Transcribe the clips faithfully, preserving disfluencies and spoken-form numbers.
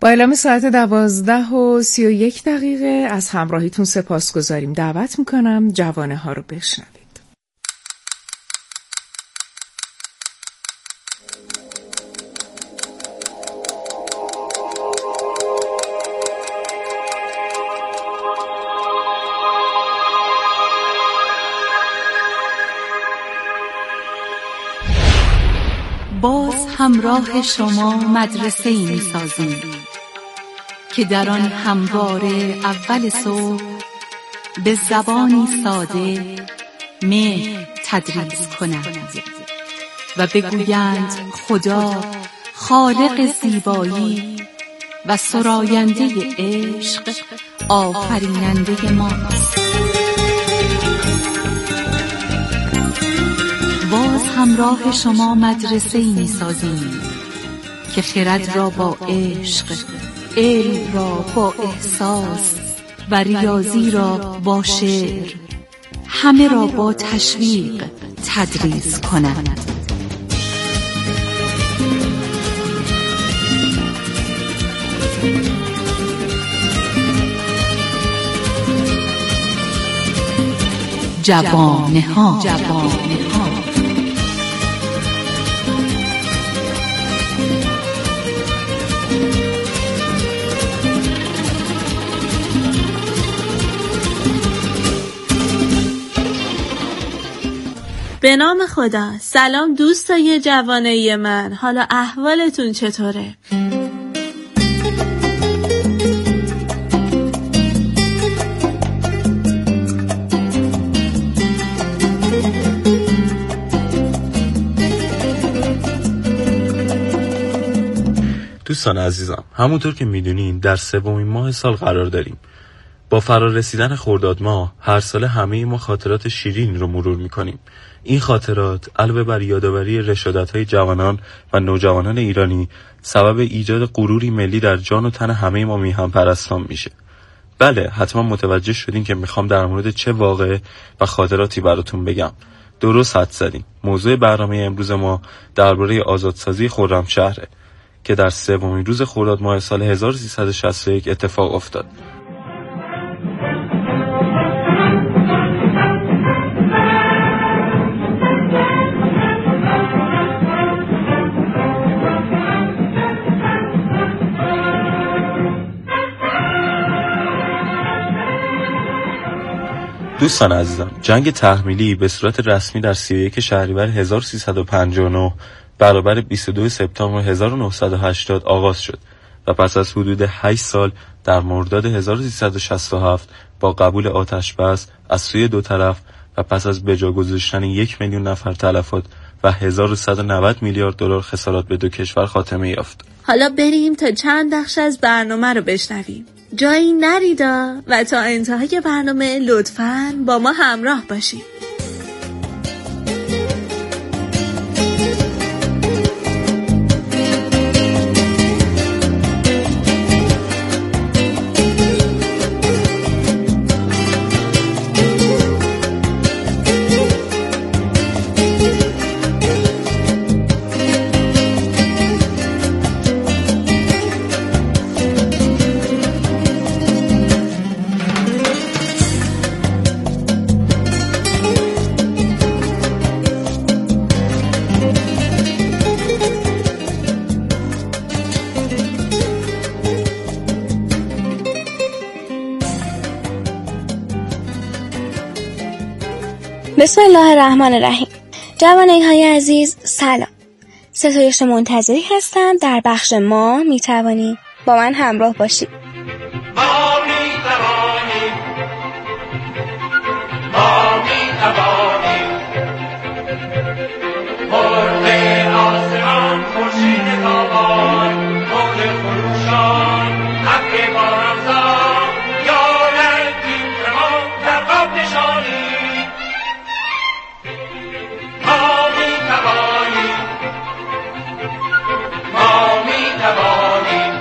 با اعلام ساعت دوازده و سی و یک دقیقه از همراهیتون سپاس گذاریم. دعوت میکنم جوانه ها رو بشنوید. باز همراه شما مدرسه ای می سازیم که در آن همواره اول صبح به زبانی ساده مهر تدریس کنند و بگویند خدا خالق زیبایی و سراینده عشق آفریننده ماست. باز همراه شما مدرسه ای می سازیم که خرد را با عشق، علم را با احساس و ریاضی را با شعر، همه را با تشویق تدریس کنند. جوانه ها جوانه ها به نام خدا. سلام دوستای جوانه من، حالا احوالتون چطوره؟ دوستان عزیزم، همونطور که میدونین در سومین ماه سال قرار داریم. با فرا رسیدن خرداد ماه هر سال همه ما خاطرات شیرین رو مرور میکنیم. این خاطرات علاوه بر یادآوری رشادت‌های جوانان و نوجوانان ایرانی سبب ایجاد غروری ملی در جان و تن همه ما میهن پرستان میشه. بله، حتما متوجه شدین که میخوام در مورد چه واقعه و خاطراتی براتون بگم. درست حد زدین. موضوع برنامه امروز ما درباره آزادسازی خرمشهره که در سومین روز خرداد ماه سال هزار و سیصد و شصت و یک اتفاق افتاد. دوستان عزیزم، جنگ تحمیلی به صورت رسمی در سی و یک شهریور هزار و سیصد و پنجاه و نه برابر بیست و دو سپتامبر هزار و نهصد و هشتاد آغاز شد و پس از حدود هشت سال در مرداد هزار و سیصد و شصت و هفت با قبول آتش بس از سوی دو طرف و پس از به جا گذاشتن یک میلیون نفر تلفات و هزار و صد و نود میلیارد دلار خسارات به دو کشور خاتمه یافت. حالا بریم تا چند بخش از برنامه رو بشنویم. جایی نریدا و تا انتهای برنامه لطفاً با ما همراه باشید. بسم الله الرحمن الرحیم. جوانه های عزیز سلام. ستایش منتظری هستم. در بخش ما می توانید با من همراه باشید. ما می توانیم ما می توانیم مرد آسمان خورشید تابان موج خروشان حق بارانزا یا رنگین کمان در قاب نشانی. ما می توانیم ما می توانیم.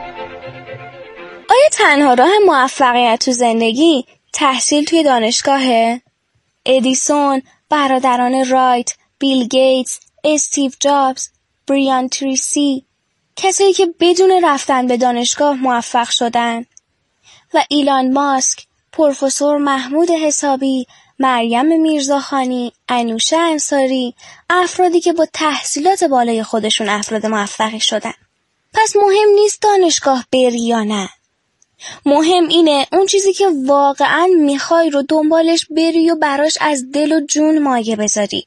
آیا تنها راه موفقیت تو زندگی تحصیل توی دانشگاهه؟ ادیسون، برادران رایت، بیل گیتس، استیو جابز، بریان تریسی، کسایی که بدون رفتن به دانشگاه موفق شدن و ایلان ماسک، پروفسور محمود حسابی، مریم میرزاخانی، انوشه انصاری، افرادی که با تحصیلات بالای خودشون افراد موفقی شدن. پس مهم نیست دانشگاه بری یا نه. مهم اینه اون چیزی که واقعاً میخوای رو دنبالش بری و براش از دل و جون مایه بذاری.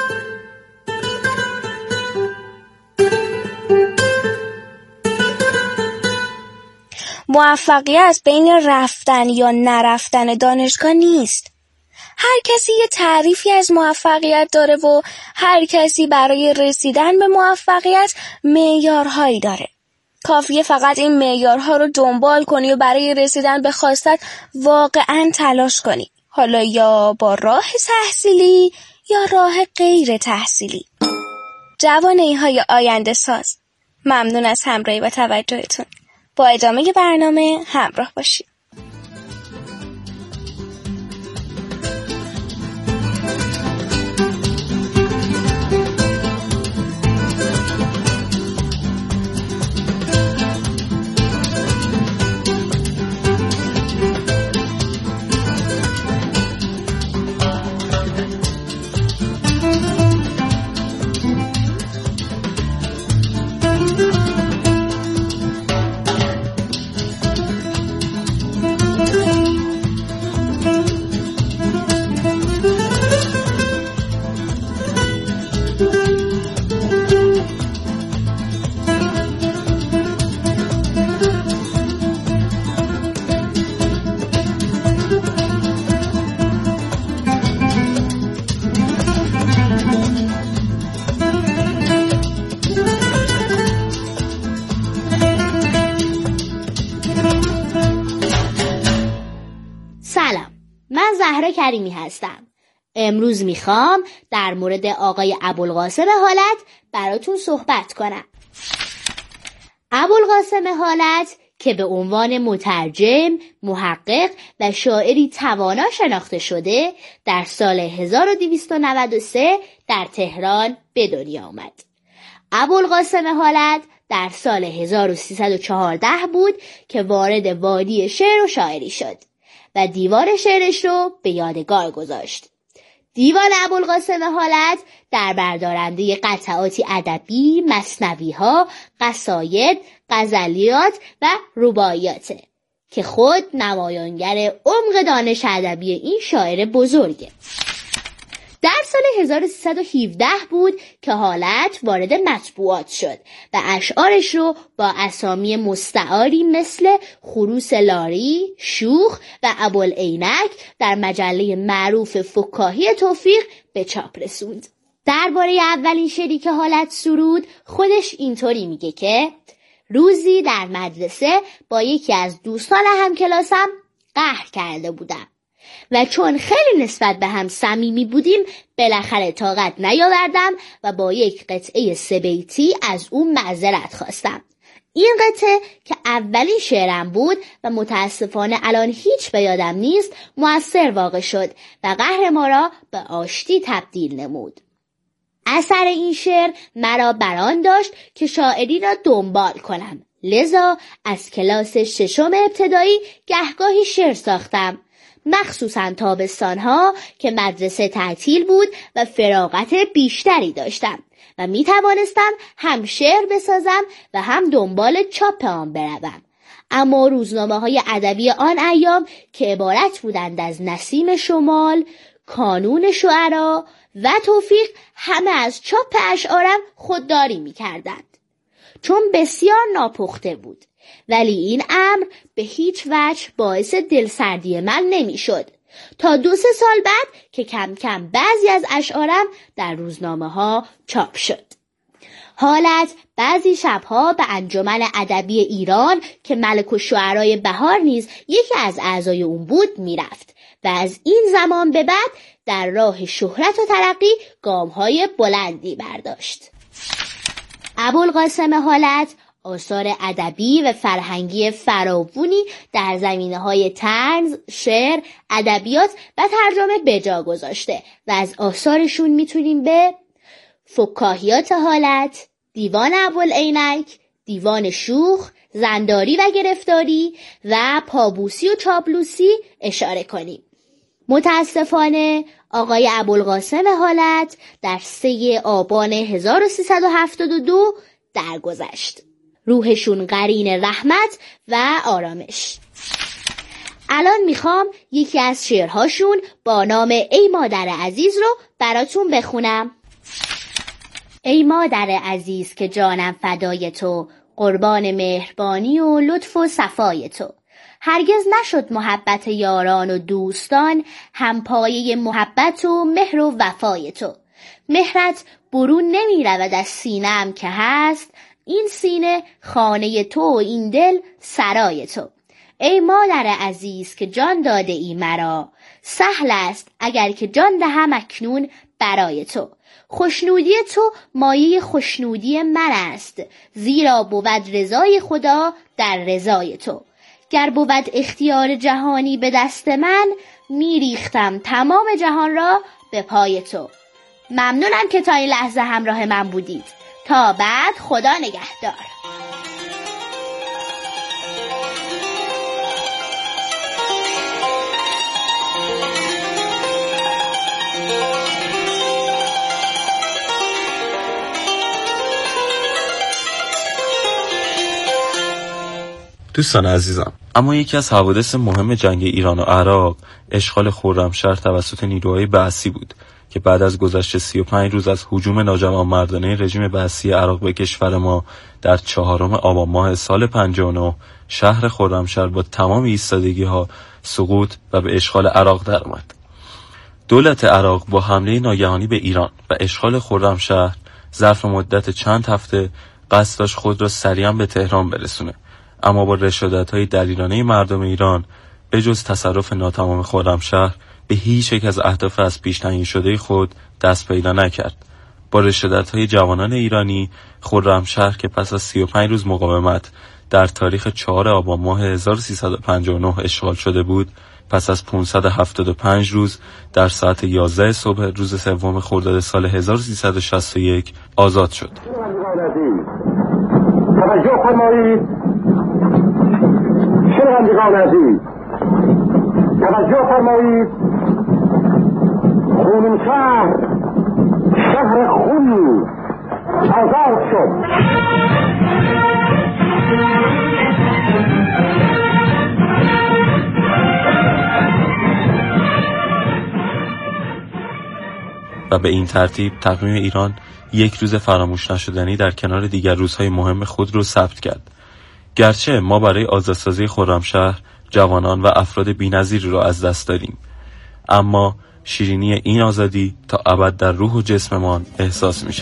موفقیت بین رفتن یا نرفتن دانشگاه نیست. هر کسی یه تعریفی از موفقیت داره و هر کسی برای رسیدن به موفقیت معیارهایی داره. کافیه فقط این معیارها رو دنبال کنی و برای رسیدن به خواستت واقعاً تلاش کنی. حالا یا با راه تحصیلی یا راه غیر تحصیلی. جوانه‌های آینده ساز، ممنون از همراهی و توجهتون. با ادامه برنامه همراه باشید. سلام، من زهرا کریمی هستم. امروز میخوام در مورد آقای ابوالقاسم حالت براتون صحبت کنم. ابوالقاسم حالت که به عنوان مترجم، محقق و شاعری توانا شناخته شده، در سال هزار و دویست و نود و سه در تهران به دنیا آمد. ابوالقاسم حالت در سال هزار و سیصد و چهارده بود که وارد وادی شعر و شاعری شد و دیوان شعرش رو به یادگار گذاشت. دیوان ابوالقاسم حالت در بردارنده قطعاتی ادبی، مثنوی‌ها، قصاید، غزلیات و رباعیاته که خود نمایانگر عمق دانش ادبی این شاعر بزرگه. در سال هزار و سیصد و هفده بود که حالت وارد مطبوعات شد و اشعارش رو با اسامی مستعاری مثل خروس لاری، شوخ و ابوالعینک در مجله معروف فکاهی توفیق به چاپ رسوند. درباره اولین شعری که حالت سرود خودش اینطوری میگه که روزی در مدرسه با یکی از دوستان همکلاسم قهر کرده بودم و چون خیلی نسبت به هم صمیمی بودیم بالاخره طاقت نیاوردم و با یک قطعه سه بیتی از اون معذرت خواستم. این قطعه که اولین شعرم بود و متاسفانه الان هیچ به یادم نیست مؤثر واقع شد و قهر ما را به آشتی تبدیل نمود. اثر این شعر مرا بران داشت که شاعری را دنبال کنم، لذا از کلاس ششم ابتدایی گهگاهی شعر ساختم، مخصوصاً تابستانها که مدرسه تعطیل بود و فراغت بیشتری داشتم و می توانستم هم شعر بسازم و هم دنبال چاپ آن بروم. اما روزنامه‌های ادبی آن ایام که عبارت بودند از نسیم شمال، کانون شعرا و توفیق همه از چاپ اشعارم خودداری می کردند، چون بسیار ناپخته بود. ولی این امر به هیچ وجه باعث دلسردی من نمی شد تا دو سه سال بعد که کم کم بعضی از اشعارم در روزنامه ها چاپ شد. حالت بعضی شبها به انجمن ادبی ایران که ملک الشعرای بهار نیز یکی از اعضای اون بود می رفت و از این زمان به بعد در راه شهرت و ترقی گام‌های بلندی برداشت. ابوالقاسم حالت آثار ادبی و فرهنگی فراوانی در زمینه‌های طنز، شعر، ادبیات و ترجمه به جا گذاشته و از آثارشون میتونیم به فکاهیات حالت، دیوان ابوالعینک، دیوان شوخ، زنداری و گرفتاری و پابوسی و چاپلوسی اشاره کنیم. متاسفانه آقای ابوالقاسم حالت در سه آبان هزار و سیصد و هفتاد و دو درگذشت. روحشون قرین رحمت و آرامش. الان میخوام یکی از شعرهاشون با نام ای مادر عزیز رو براتون بخونم. ای مادر عزیز که جانم فدای تو، قربان مهربانی و لطف و صفای تو. هرگز نشد محبت یاران و دوستان هم پایه محبت و مهر و وفای تو. مهرت برون نمی رود از سینه‌ام که هست، این سینه خانه تو و این دل سرای تو. ای مادر عزیز که جان داده ای مرا، سهل است اگر که جان دهم اکنون برای تو. خوشنودی تو مایه خوشنودی من است، زیرا بود رضای خدا در رضای تو. گر بود اختیار جهانی به دست من، میریختم تمام جهان را به پای تو. ممنونم که تا این لحظه همراه من بودید. تا بعد، خدا نگهدار. دوستان عزیزم، اما یکی از حوادث مهم جنگ ایران و عراق اشغال خرمشهر توسط نیروهای بعثی بود که بعد از گذشت سی و پنج روز از هجوم ناجوانمردانه رژیم بعثی عراق به کشور ما در چهارم آبان ماه سال پنجاه و نه شهر خرمشهر با تمام ایستادگی‌ها سقوط و به اشغال عراق درآمد. دولت عراق با حمله ناگهانی به ایران و اشغال خرمشهر ظرف مدت چند هفته قصد داشت خود را سریعا به تهران برسونه، اما با رشادت‌های دلیرانه مردم ایران به جز تصرف ناتمام خرمشهر به هیچ یک از اهداف از پیش تعیین شده خود دست پیدا نکرد. با رشادت‌های جوانان ایرانی، خرمشهر که پس از سی و پنج روز مقاومت در تاریخ چهارم آبان ماه هزار و سیصد و پنجاه و نه اشغال شده بود، پس از پانصد و هفتاد و پنج روز در ساعت یازده صبح روز سوم خرداد سال هزار و سیصد و شصت و یک آزاد شد. توجه فرمایید شنوندگان عزیز، توجه فرمایید. خرمشهر شهر خونی آزاد شد. و به این ترتیب تقویم ایران یک روز فراموش نشدنی در کنار دیگر روزهای مهم خود را ثبت کرد. گرچه ما برای آزادسازی خرمشهر جوانان و افراد بی‌نظیری را از دست دادیم، اما شیرینی این آزادی تا ابد در روح و جسممان احساس میشه.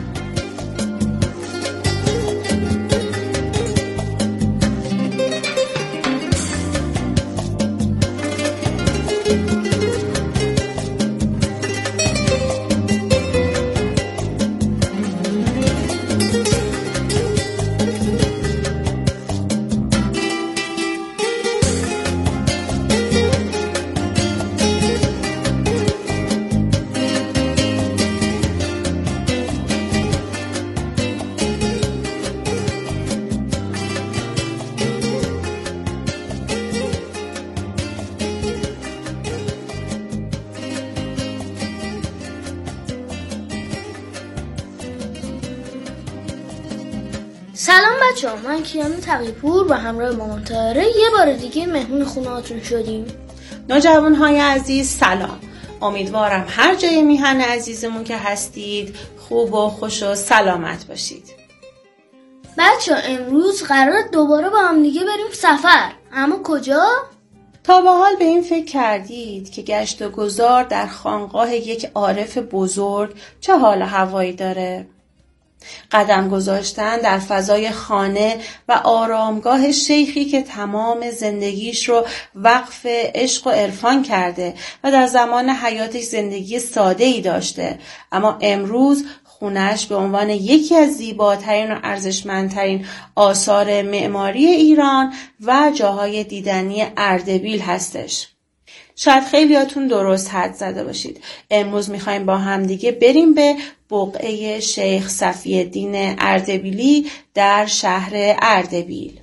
سلام بچه‌ها، من کیان تقی‌پور و همراه مامان طاهره یه بار دیگه مهمون خونه‌هاتون شدیم. نوجوان‌های عزیز سلام. امیدوارم هر جای میهن عزیزمون که هستید خوب و خوش و سلامت باشید. بچه‌ها امروز قراره دوباره با هم دیگه بریم سفر. اما کجا؟ تا به حال به این فکر کردید که گشت و گذار در خانقاه یک عارف بزرگ چه حال هوایی داره؟ قدم گذاشتن در فضای خانه و آرامگاه شیخی که تمام زندگیش رو وقف عشق و عرفان کرده و در زمان حیاتش زندگی ساده‌ای داشته، اما امروز خونش به عنوان یکی از زیباترین و ارزشمندترین آثار معماری ایران و جاهای دیدنی اردبیل هستش. شاید خیلیاتون درست حد زده باشید. امروز میخوایم با هم دیگه بریم به بقعه شیخ صفی الدین اردبیلی در شهر اردبیل.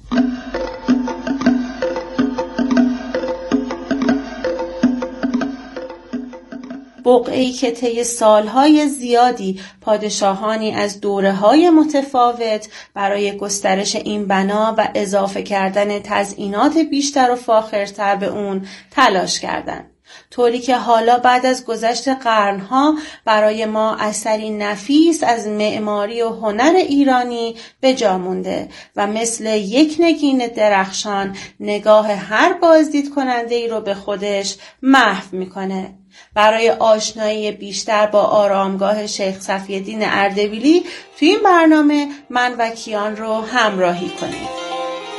بقعه‌ای که طی سالهای زیادی پادشاهانی از دوره‌های متفاوت برای گسترش این بنا و اضافه کردن تزئینات بیشتر و فاخرتر به اون تلاش کردند. طوری که حالا بعد از گذشت قرنها برای ما اثری نفیس از معماری و هنر ایرانی به جا مونده و مثل یک نگین درخشان نگاه هر بازدید کننده ای رو به خودش محو میکنه. برای آشنایی بیشتر با آرامگاه شیخ صفی الدین اردبیلی تو این برنامه من و کیان رو همراهی کنید.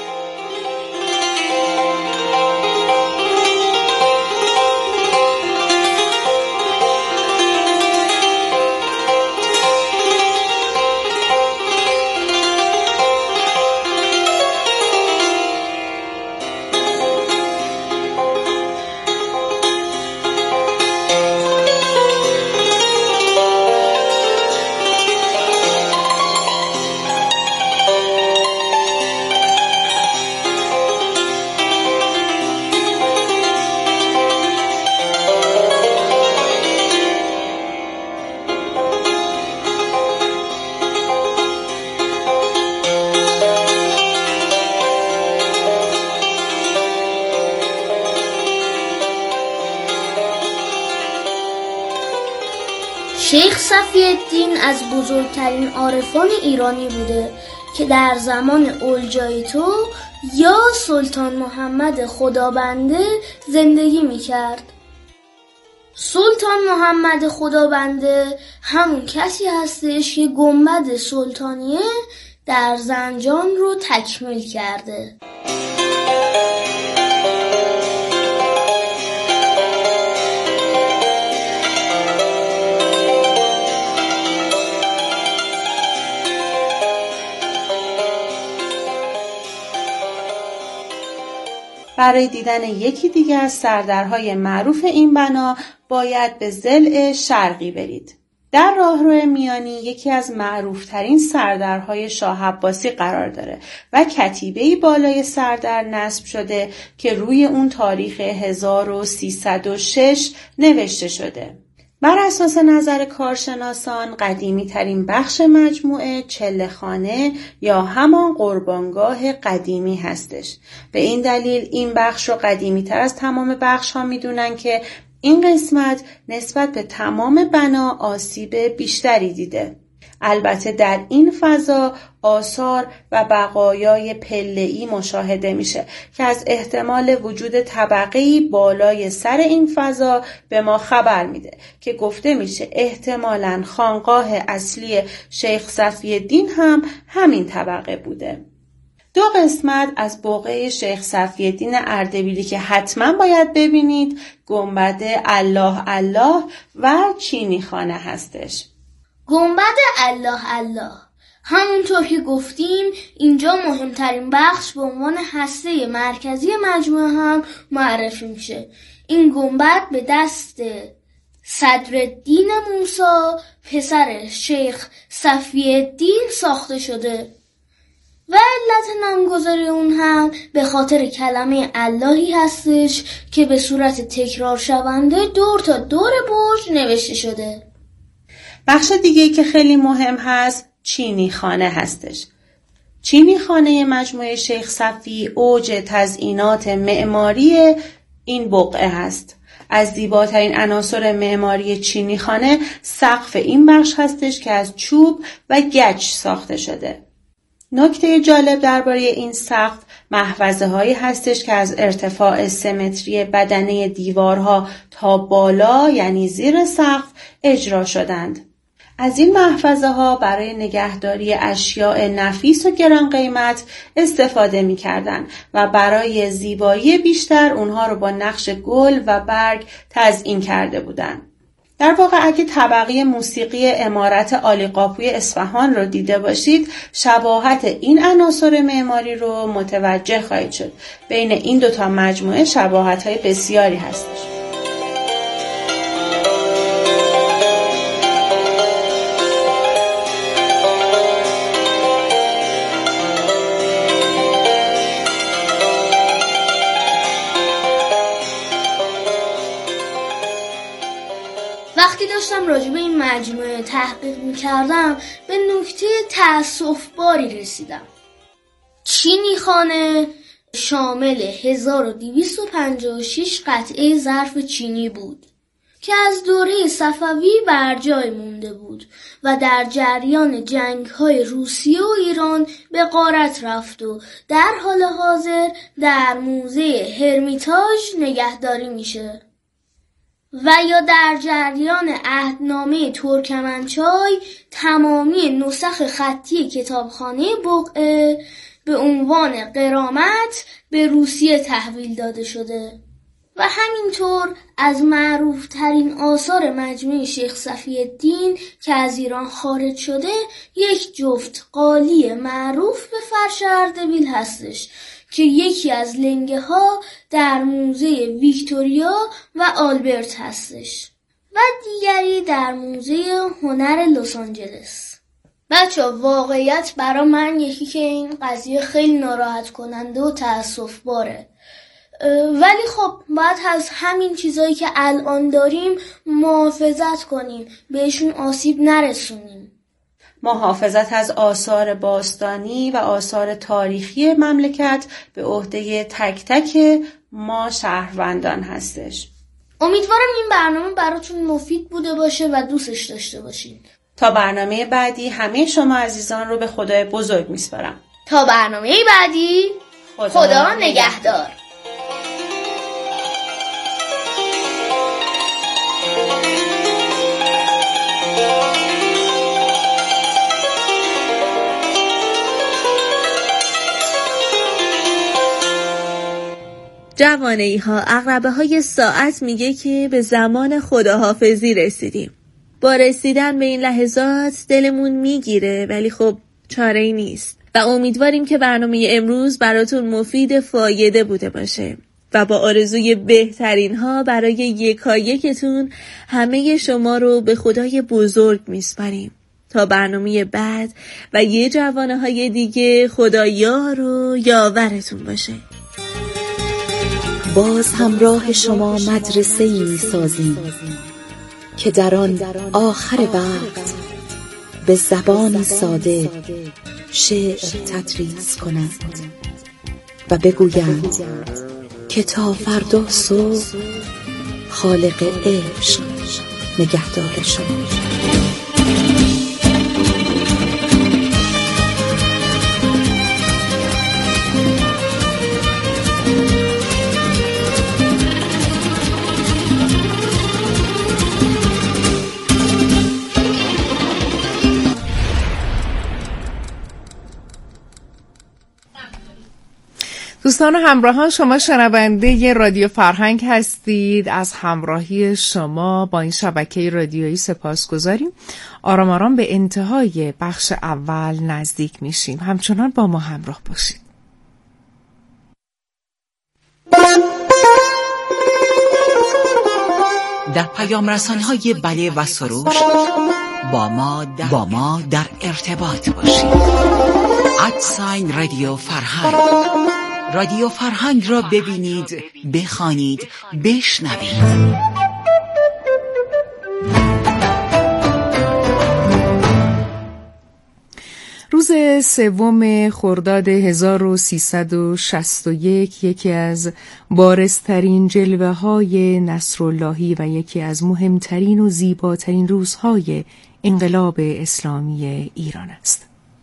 شیخ صفی الدین از بزرگترین عارفان ایرانی بوده که در زمان اولجایتو یا سلطان محمد خدابنده زندگی میکرد. سلطان محمد خدابنده همون کسی هستش که گنبد سلطانیه در زنجان رو تکمیل کرده. برای دیدن یکی دیگه از سردرهای معروف این بنا باید به ضلع شرقی برید. در راهرو میانی یکی از معروفترین سردرهای شاه عباسی قرار داره و کتیبه‌ای بالای سردر نصب شده که روی اون تاریخ هزار و سیصد و شش نوشته شده. بر اساس نظر کارشناسان قدیمی ترین بخش مجموعه چله‌خانه یا همان قربانگاه قدیمی هستش. به این دلیل این بخش رو قدیمی تر از تمام بخش ها میدونن که این قسمت نسبت به تمام بنا آسیب بیشتری دیده. البته در این فضا آثار و بقایای پله‌ای مشاهده میشه که از احتمال وجود طبقه‌ای بالای سر این فضا به ما خبر میده که گفته میشه احتمالاً خانقاه اصلی شیخ صفی الدین هم همین طبقه بوده. دو قسمت از بقعه شیخ صفی الدین اردبیلی که حتما باید ببینید گنبد الله الله و چینی خانه هستش. گنبد الله الله همونطور که گفتیم اینجا مهمترین بخش به عنوان هسته مرکزی مجموعه هم معرفی میشه. این گنبد به دست صدرالدین موسی پسر شیخ صفی الدین ساخته شده و علت نامگذاری اون هم به خاطر کلمه اللهی هستش که به صورت تکرار شونده دور تا دور برج نوشته شده. بخش دیگه‌ای که خیلی مهم هست چینی خانه هستش. چینی خانه مجموعه شیخ صفی اوج تزئینات معماری این بقعه هست. از زیباترین عناصر معماری چینی خانه سقف این بخش هستش که از چوب و گچ ساخته شده. نکته جالب درباره این سقف محفظه هایی هستش که از ارتفاع سمتری بدنه دیوارها تا بالا یعنی زیر سقف اجرا شدند. از این محفظه ها برای نگهداری اشیاء نفیس و گران قیمت استفاده می کردن و برای زیبایی بیشتر اونها رو با نقش گل و برگ تزیین کرده بودند. در واقع اگه طبقه موسیقی عمارت عالیقاپوی اصفهان رو دیده باشید شباهت این عناصر معماری رو متوجه خواهید شد. بین این دوتا مجموعه شباهت های بسیاری هستش. وقتی داشتم راجع به این مجموعه تحقیق میکردم به نکته تأسف‌باری رسیدم. چینی خانه شامل هزار و دویست و پنجاه و شش قطعه ظرف چینی بود که از دوره صفوی بر جای مونده بود و در جریان جنگ‌های روسیه و ایران به غارت رفت و در حال حاضر در موزه هرمیتاژ نگهداری میشه. و یا در جریان عهدنامه ترکمنچای تمامی نسخ خطی کتابخانه بقعه به عنوان غرامت به روسیه تحویل داده شده و همینطور از معروف ترین آثار مجموعه شیخ صفی الدین که از ایران خارج شده یک جفت قالی معروف به فرش اردبیل هستش که یکی از لنگه ها در موزه ویکتوریا و آلبرت هستش و دیگری در موزه هنر لس آنجلس. بچه واقعیت برا من یکی که این قضیه خیلی ناراحت کننده و تأسف باره، ولی خب باید از همین چیزایی که الان داریم محافظت کنیم، بهشون آسیب نرسونیم. محافظت از آثار باستانی و آثار تاریخی مملکت به عهده تک تک ما شهروندان هستش. امیدوارم این برنامه براتون مفید بوده باشه و دوستش داشته باشین. تا برنامه بعدی همه شما عزیزان رو به خدای بزرگ میسپارم. تا برنامه بعدی خدا, خدا نگهدار. جوانه‌ای ها، عقربه های ساعت میگه که به زمان خداحافظی رسیدیم. با رسیدن به این لحظات دلمون میگیره، ولی خب چاره‌ای نیست و امیدواریم که برنامه امروز براتون مفید فایده بوده باشه و با آرزوی بهترین ها برای یکایکتون همه شما رو به خدای بزرگ میسپاریم. تا برنامه بعد و یه جوانه های دیگه، خدا یار و یاورتون باشه. باز همراه شما مدرسه ای می سازیم که در آن آخر وقت به زبان ساده شعر تدریس کنند و بگویند که تا فردا صبح خالق عشق نگهدار شما. دوستان و همراهان، شما شنونده ی رادیو فرهنگ هستید. از همراهی شما با این شبکه رادیویی سپاسگزاریم. آرام آرام به انتهای بخش اول نزدیک میشیم. همچنان با ما همراه باشید. در پیام رسانه‌های بله و سروش با ما در, با ما در ارتباط باشید. ادساین رادیو فرهنگ. رادیو فرهنگ را ببینید، بخوانید، بشنوید. روز سوم خرداد هزار و سیصد و شصت و یک یکی از بارزترین جلوه های نصراللهی و یکی از مهمترین و زیباترین روزهای انقلاب اسلامی ایران است.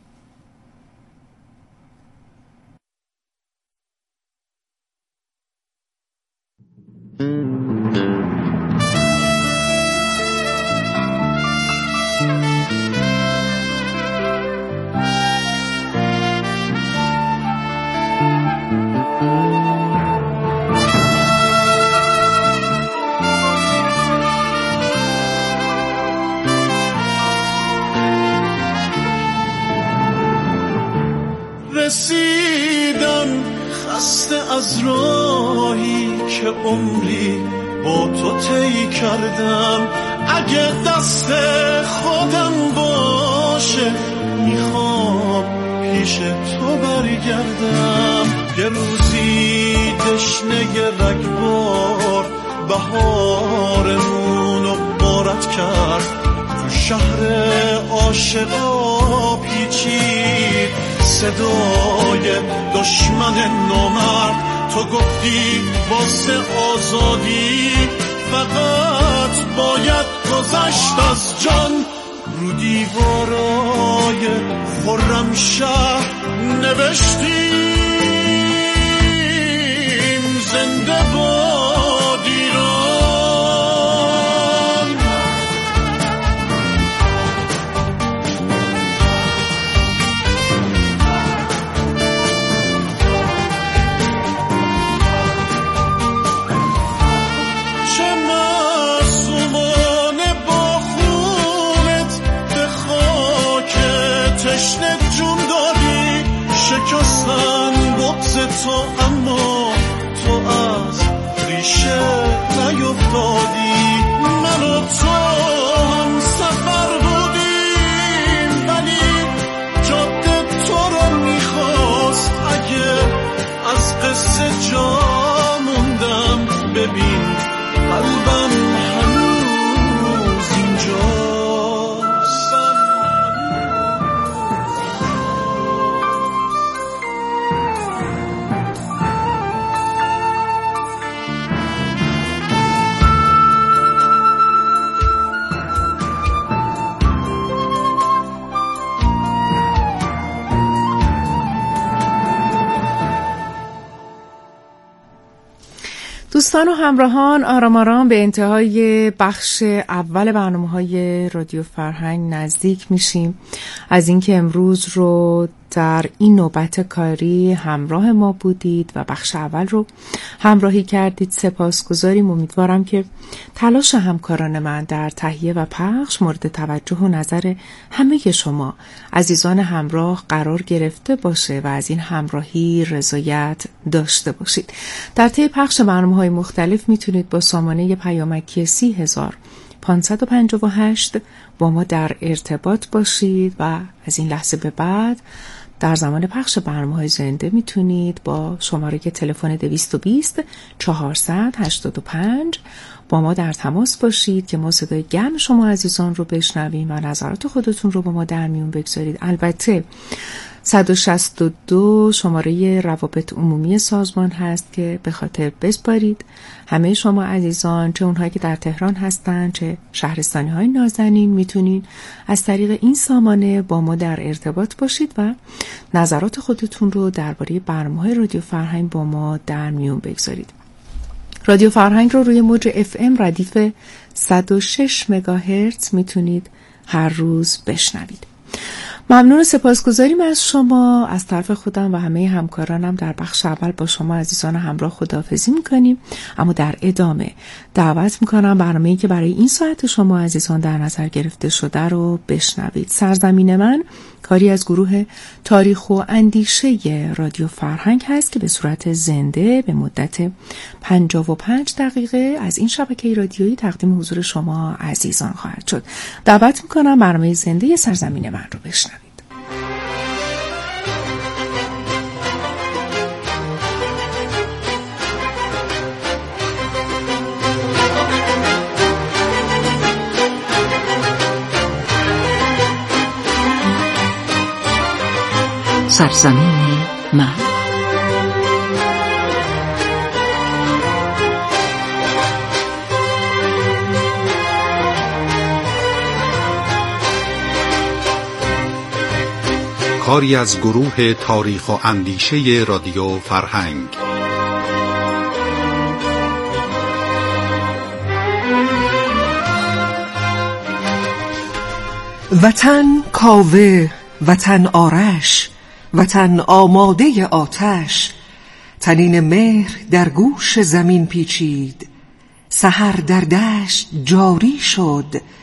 رسیدم خسته از راهی که عمری با تو طی کردم. اگه دست خودم باشه میخوام پیش تو برگردم. یه روزی تشنه رگبار بهارمون و بارت دعوت کرد، تو شهر عاشقا پیچید صدای دشمن نامرد. تو گفتی واسه آزادی فقط باید گذشت از جان. رو دیوارای خرمشهر نوشتیم زنده باد ایران. چه معصومانه با خونت به خاک تشنه جون دادی. شکستن بغض تو اما تو از ریشه نیفتادی. من و تو هم سفر بودیم ولی جاده تو رو میخواست. اگه از قصه جا موندم ببین قلبم هنوز اینجاست. دوستان و همراهان، آرام آرام به انتهای بخش اول برنامه‌های رادیو فرهنگ نزدیک میشیم. از اینکه امروز رو در این نوبت کاری همراه ما بودید و بخش اول رو همراهی کردید سپاسگزاریم. امیدوارم که تلاش همکاران من در تهیه و پخش مورد توجه و نظر همه شما عزیزان همراه قرار گرفته باشه و از این همراهی رضایت داشته باشید. در طی پخش برنامه‌های مختلف میتونید با سامانه پیامکی سی هزار پانصد و پنجاه و هشت با ما در ارتباط باشید و از این لحظه به بعد در زمان پخش برنامه‌های زنده میتونید با شماره تلفن دویست و بیست چهارصد هشتاد و پنج با ما در تماس باشید که ما صدای گرم شما عزیزان رو بشنویم و نظرات خودتون رو با ما در میون بگذارید. البته صد و شصت و دو شماره روابط عمومی سازمان هست که به خاطر بسپارید. همه شما عزیزان، چه اونهایی که در تهران هستن چه شهرستانی های نازنین، میتونید از طریق این سامانه با ما در ارتباط باشید و نظرات خودتون رو درباره برنامه‌های رادیو فرهنگ با ما در میون بگذارید. رادیو فرهنگ رو روی موج اف ام ردیف صد و شش مگاهرتز میتونید هر روز بشنوید. ممنون و سپاسگزاریم از شما. از طرف خودم و همه همکارانم در بخش اول با شما عزیزان همراه خداحافظی میکنیم، اما در ادامه دعوت میکنم برنامه‌ای که برای این ساعت شما عزیزان در نظر گرفته شده رو بشنوید. سرزمین من کاری از گروه تاریخ و اندیشه رادیو فرهنگ هست که به صورت زنده به مدت پنجاه و پنج دقیقه از این شبکه رادیویی تقدیم حضور شما عزیزان خواهد شد. دعوت میکنم برنامه زنده سرزمین من رو بشنوید. سرزمین من. کاری از گروه تاریخ و اندیشه رادیو فرهنگ. وطن کاوه، وطن آرش، وطن آماده آتش، تنین مهر در گوش زمین پیچید، سحر در دشت جاری شد،